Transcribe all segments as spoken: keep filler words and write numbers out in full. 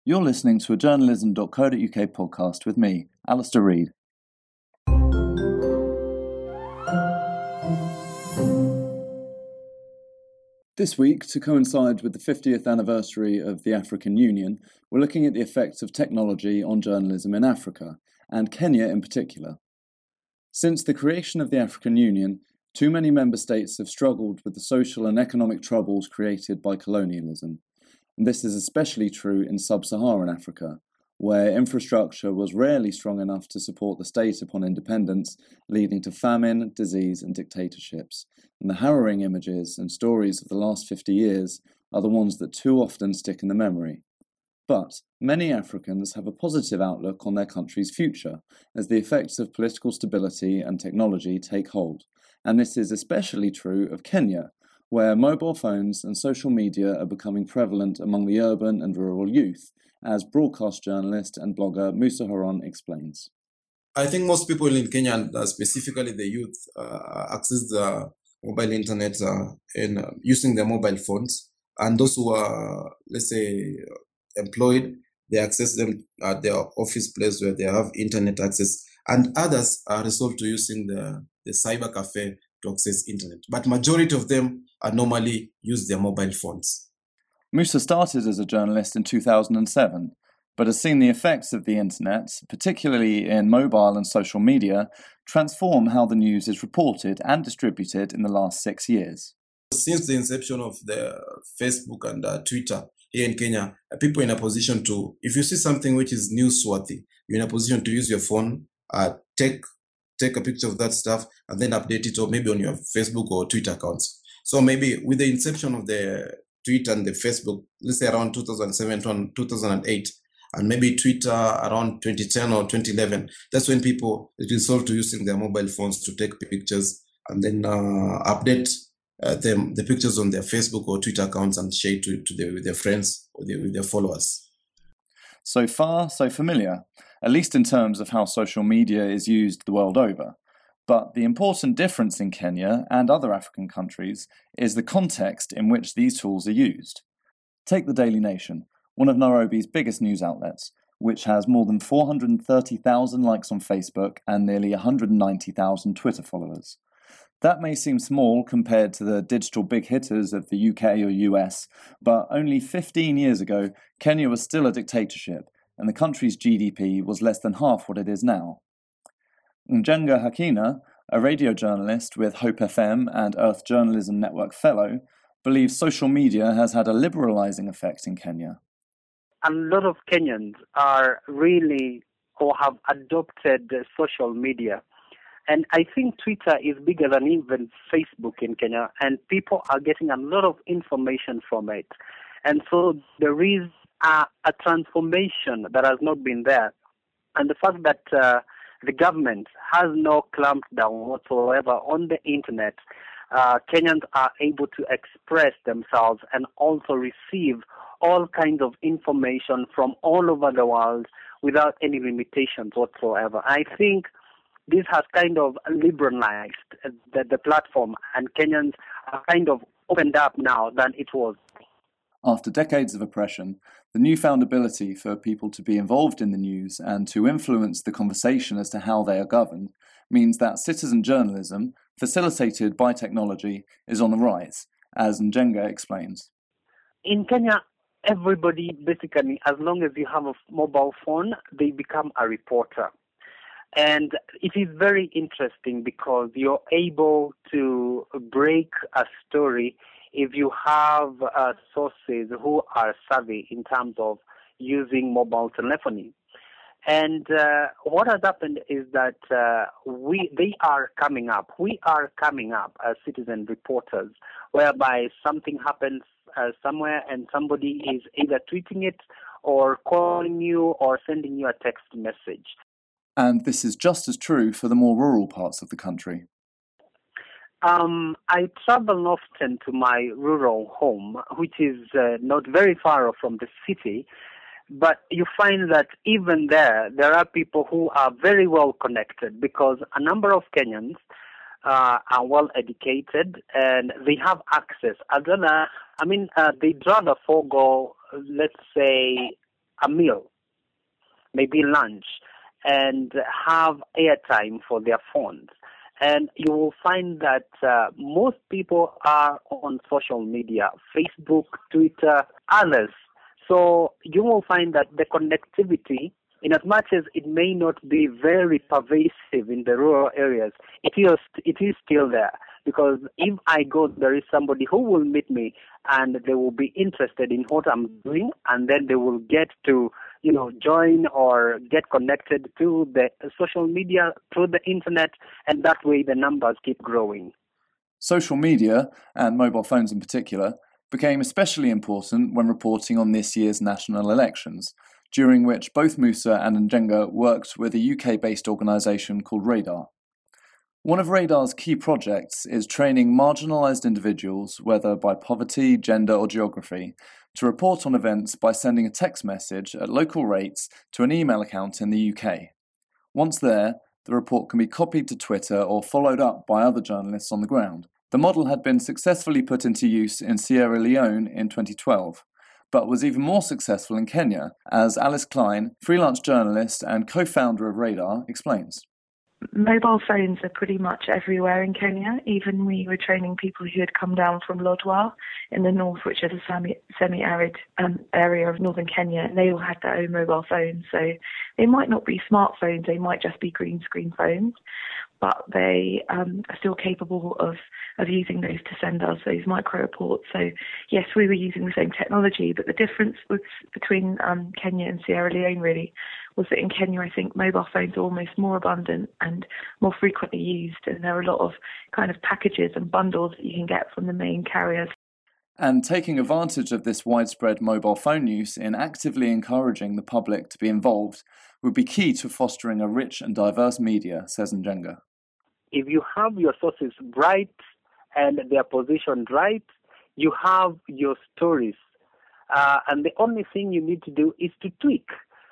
You're listening to a journalism dot co dot U K podcast with me, Alistair Reid. This week, to coincide with the fiftieth anniversary of the African Union, we're looking at the effects of technology on journalism in Africa, and Kenya in particular. Since the creation of the African Union, too many member states have struggled with the social and economic troubles created by colonialism. And this is especially true in sub-Saharan Africa, where infrastructure was rarely strong enough to support the state upon independence, leading to famine, disease, and dictatorships. And the harrowing images and stories of the last fifty years are the ones that too often stick in the memory. But many Africans have a positive outlook on their country's future, as the effects of political stability and technology take hold. And this is especially true of Kenya, where mobile phones and social media are becoming prevalent among the urban and rural youth, as broadcast journalist and blogger Musa Haron explains. I think most people in Kenya, and uh, specifically the youth, uh, access the mobile internet uh, in uh, using their mobile phones. And those who are, let's say, employed, they access them at their office place where they have internet access. And others are resolved to using the, the cyber cafe to access internet. But majority of them are normally use their mobile phones. Musa started as a journalist in two thousand seven, but has seen the effects of the internet, particularly in mobile and social media, transform how the news is reported and distributed in the last six years. Since the inception of the Facebook and uh, Twitter here in Kenya, people are in a position to, if you see something which is newsworthy, you're in a position to use your phone, uh, take take a picture of that stuff, and then update it, or maybe on your Facebook or Twitter accounts. So maybe with the inception of the Twitter and the Facebook, let's say around two thousand seven to two thousand eight, and maybe Twitter around twenty ten or twenty eleven, that's when people resolved to using their mobile phones to take pictures and then uh, update uh, them, the pictures on their Facebook or Twitter accounts and share to, to their, with their friends or their, with their followers. So far, so familiar, at least in terms of how social media is used the world over. But the important difference in Kenya and other African countries is the context in which these tools are used. Take the Daily Nation, one of Nairobi's biggest news outlets, which has more than four hundred thirty thousand likes on Facebook and nearly one hundred ninety thousand Twitter followers. That may seem small compared to the digital big hitters of the U K or U S, but only fifteen years ago, Kenya was still a dictatorship, and the country's G D P was less than half what it is now. Njenga Hakina, a radio journalist with Hope F M and Earth Journalism Network fellow, believes social media has had a liberalizing effect in Kenya. A lot of Kenyans are really or have adopted social media. And I think Twitter is bigger than even Facebook in Kenya, and people are getting a lot of information from it. And so there is a, a transformation that has not been there. And the fact that uh, the government has no clampdown whatsoever on the internet, uh, Kenyans are able to express themselves and also receive all kinds of information from all over the world without any limitations whatsoever. I think this has kind of liberalized the, the platform, and Kenyans are kind of opened up now than it was. After decades of oppression, the newfound ability for people to be involved in the news and to influence the conversation as to how they are governed means that citizen journalism, facilitated by technology, is on the rise, as Njenga explains. In Kenya, everybody, basically, as long as you have a mobile phone, they become a reporter. And it is very interesting because you're able to break a story if you have uh, sources who are savvy in terms of using mobile telephony. And uh, what has happened is that uh, we they are coming up. We are coming up as citizen reporters, whereby something happens uh, somewhere and somebody is either tweeting it or calling you or sending you a text message. And this is just as true for the more rural parts of the country. Um, I travel often to my rural home, which is uh, not very far from the city, but you find that even there, there are people who are very well connected because a number of Kenyans uh, are well educated and they have access. I'd rather, I mean, uh, they'd rather forego, let's say, a meal, maybe lunch, and have airtime for their phones. And you will find that uh, most people are on social media, Facebook, Twitter, others. So you will find that the connectivity, in as much as it may not be very pervasive in the rural areas, it is, it is still there. Because if I go, there is somebody who will meet me and they will be interested in what I'm doing, and then they will get to, you know, join or get connected to the social media through the internet, and that way the numbers keep growing. Social media, and mobile phones in particular, became especially important when reporting on this year's national elections, during which both Musa and Njenga worked with a U K-based organisation called Radar. One of Radar's key projects is training marginalised individuals, whether by poverty, gender or geography, to report on events by sending a text message at local rates to an email account in the U K. Once there, the report can be copied to Twitter or followed up by other journalists on the ground. The model had been successfully put into use in Sierra Leone in twenty twelve, but was even more successful in Kenya, as Alice Klein, freelance journalist and co-founder of Radar, explains. Mobile phones are pretty much everywhere in Kenya. Even we were training people who had come down from Lodwar in the north, which is a semi, semi-arid um, area of northern Kenya, and they all had their own mobile phones. So they might not be smartphones, they might just be green screen phones, but they um, are still capable of, of using those to send us those micro reports. So yes, we were using the same technology, but the difference was between um, Kenya and Sierra Leone really was that in Kenya, I think mobile phones are almost more abundant and more frequently used, and there are a lot of kind of packages and bundles that you can get from the main carriers. And taking advantage of this widespread mobile phone use in actively encouraging the public to be involved would be key to fostering a rich and diverse media, says Njenga. If you have your sources right and their positioned right, you have your stories. Uh, and the only thing you need to do is to tweak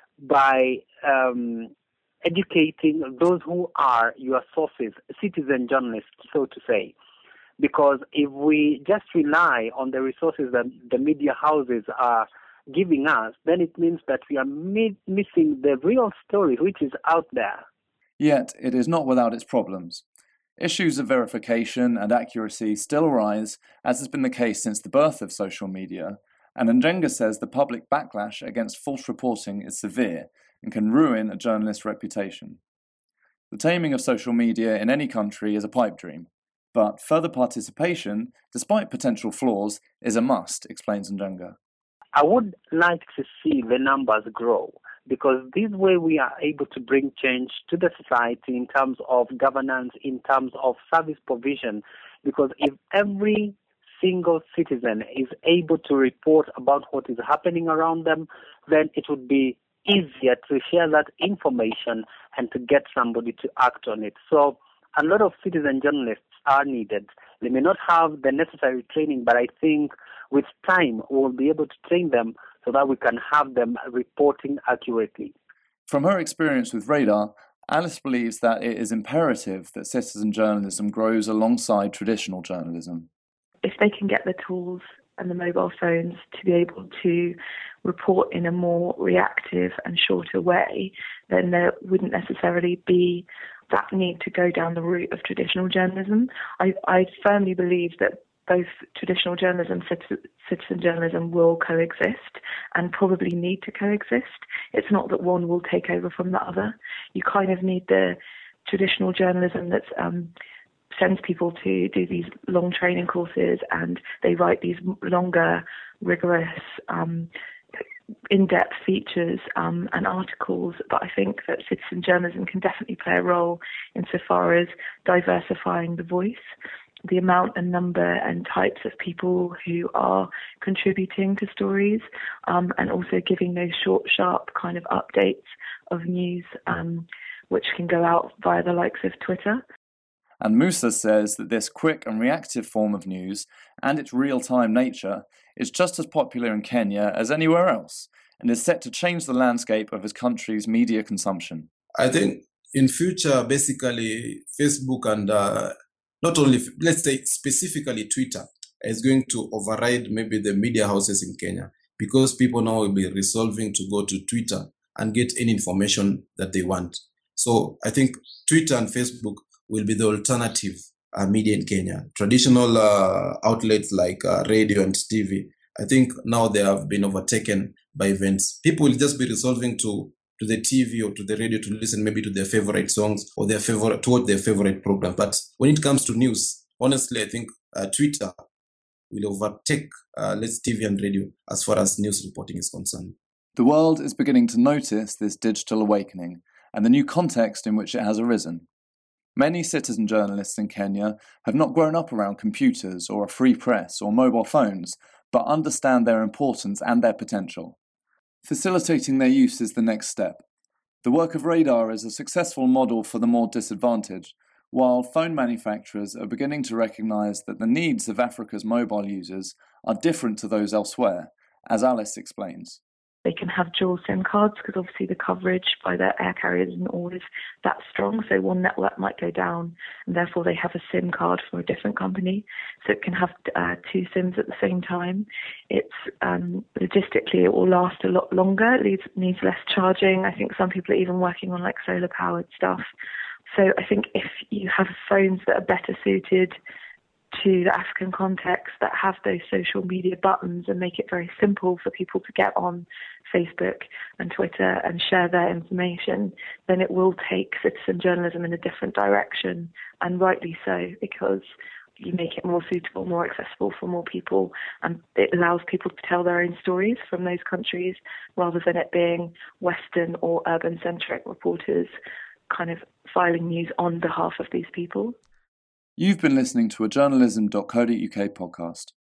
by um, educating those who are your sources, citizen journalists, so to say. Because if we just rely on the resources that the media houses are giving us, then it means that we are mi- missing the real story which is out there. Yet, it is not without its problems. Issues of verification and accuracy still arise, as has been the case since the birth of social media, and Njenga says the public backlash against false reporting is severe and can ruin a journalist's reputation. The taming of social media in any country is a pipe dream, but further participation, despite potential flaws, is a must, explains Njenga. I would like to see the numbers grow, because this way we are able to bring change to the society in terms of governance, in terms of service provision, because if every single citizen is able to report about what is happening around them, then it would be easier to share that information and to get somebody to act on it. So a lot of citizen journalists are needed. They may not have the necessary training, but I think with time we will be able to train them so that we can have them reporting accurately. From her experience with Radar, Alice believes that it is imperative that citizen journalism grows alongside traditional journalism. If they can get the tools and the mobile phones to be able to report in a more reactive and shorter way, then there wouldn't necessarily be that need to go down the route of traditional journalism. I, I firmly believe that both traditional journalism and citizen journalism will coexist and probably need to coexist. It's not that one will take over from the other. You kind of need the traditional journalism that's um, sends people to do these long training courses, and they write these longer, rigorous, um, in-depth features um, and articles. But I think that citizen journalism can definitely play a role insofar as diversifying the voice, the amount and number and types of people who are contributing to stories, um, and also giving those short, sharp kind of updates of news, um, which can go out via the likes of Twitter. And Musa says that this quick and reactive form of news and its real-time nature is just as popular in Kenya as anywhere else, and is set to change the landscape of his country's media consumption. I think in future, basically, Facebook and uh, not only, let's say specifically Twitter, is going to override maybe the media houses in Kenya. because people now will be resolving to go to Twitter and get any information that they want. So I think Twitter and Facebook will be the alternative uh, media in Kenya. Traditional uh, outlets like uh, radio and T V, I think now they have been overtaken by events. People will just be resolving to to the T V or to the radio to listen maybe to their favorite songs or their favorite, toward their favorite program. But when it comes to news, honestly, I think uh, Twitter will overtake uh, let's T V and radio as far as news reporting is concerned. The world is beginning to notice this digital awakening and the new context in which it has arisen. Many citizen journalists in Kenya have not grown up around computers or a free press or mobile phones, but understand their importance and their potential. Facilitating their use is the next step. The work of Radar is a successful model for the more disadvantaged, while phone manufacturers are beginning to recognise that the needs of Africa's mobile users are different to those elsewhere, as Alice explains. They can have dual SIM cards because obviously the coverage by their air carriers isn't always that strong. So one network might go down and therefore they have a SIM card from a different company. So it can have uh, two SIMs at the same time. It's um, logistically, it will last a lot longer. It needs, needs less charging. I think some people are even working on like solar powered stuff. So I think if you have phones that are better suited to the African context, that have those social media buttons and make it very simple for people to get on Facebook and Twitter and share their information, then it will take citizen journalism in a different direction, and rightly so, because you make it more suitable, more accessible for more people, and it allows people to tell their own stories from those countries rather than it being Western or urban-centric reporters kind of filing news on behalf of these people. You've been listening to a journalism dot co dot uk podcast.